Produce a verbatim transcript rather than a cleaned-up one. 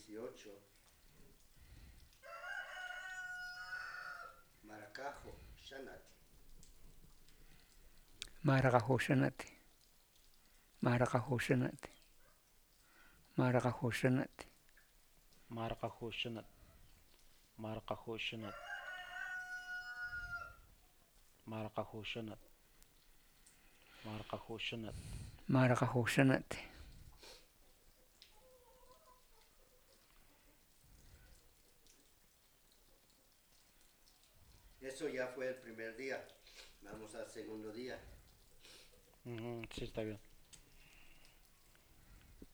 dieciocho. Maracajo, Shanati. Marakajo Shanati. Marakajo Shanati. Marakajo Shanati. Marakajo Shanat. Marakajo Shanat. Marakajo Shanat. Marakajo Shanat. Marakajo Shanati. Eso ya fue el primer día. Vamos al segundo día. Uh -huh, sí, está bien.